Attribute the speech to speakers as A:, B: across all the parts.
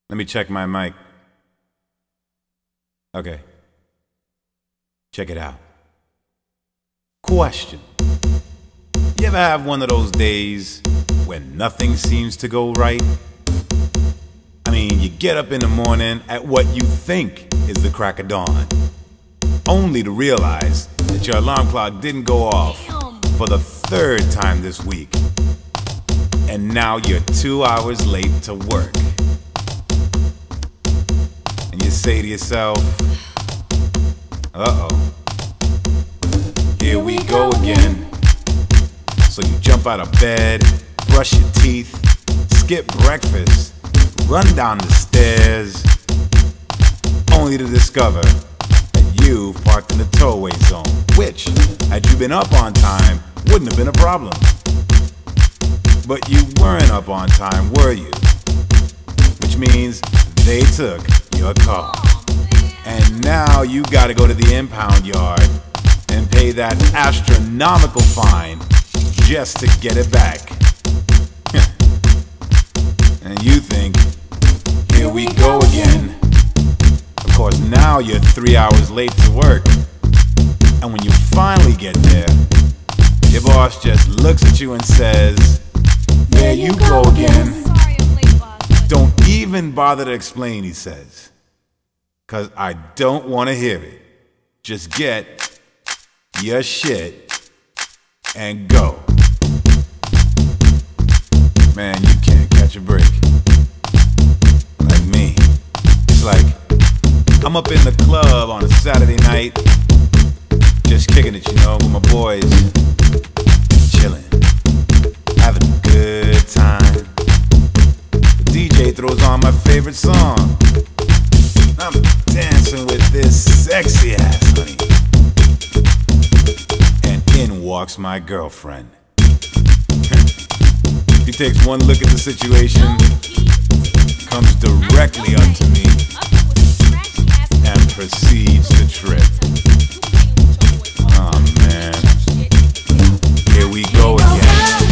A: Let me check my mic. Okay. Check it out. Question. You ever have one of those days when nothing seems to go right? I mean, you get up in the morning at what you think is the crack of dawn, only to realize that your alarm clock didn't go off for the third time this week. And now you're 2 hours late to work. And you say to yourself, uh-oh, here we go again. So you jump out of bed, brush your teeth, skip breakfast, run down the stairs, only to discover that you've parked in the towaway zone, which, had you been up on time, wouldn't have been a problem. But you weren't up on time, were you? Which means they took your car. And now you gotta go to the impound yard and pay that astronomical fine just to get it back. And you think, here we go again. Of course, now you're 3 hours late to work. And when you finally get there, your boss just looks at you and says, there you go again.
B: Sorry I'm late, boss.
A: Don't even bother to explain, he says, 'cause I don't want to hear it. Just get your shit and go. Man, you can't catch a break. Like me. It's like I'm up in the club on a Saturday night, just kicking it, you know, with my boys, chilling, having a good time. The DJ throws on my favorite song. I'm dancing with this sexy ass honey. And in walks my girlfriend. She takes one look at the situation, comes directly up to me, and proceeds to trip. Oh man, here we go again.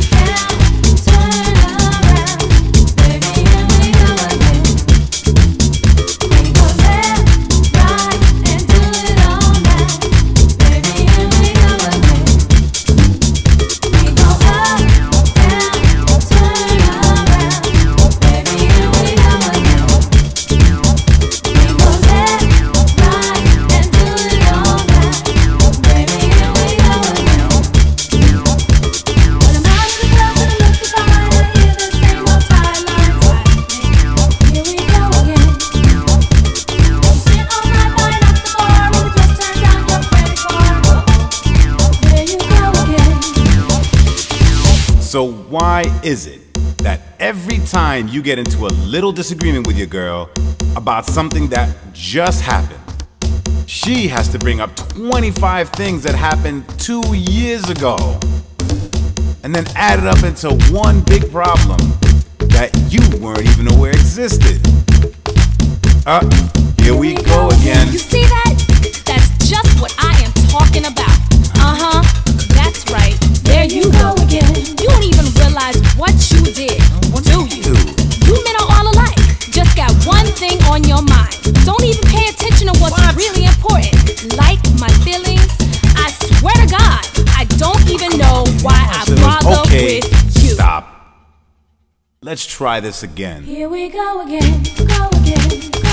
A: So why is it that every time you get into a little disagreement with your girl about something that just happened, she has to bring up 25 things that happened 2 years ago and then add it up into one big problem that you weren't even aware existed? Here we go again.
B: You see that? That's just what I am talking about. Uh-huh, that's right. There you go again. You don't even realize what you did, do you? You men are all alike. Just got one thing on your mind. Don't even pay attention to what's really important. Like my feelings. I swear to God, I don't even know why I bother with you.
A: Stop. Let's try this again.
B: Here we go again, go again.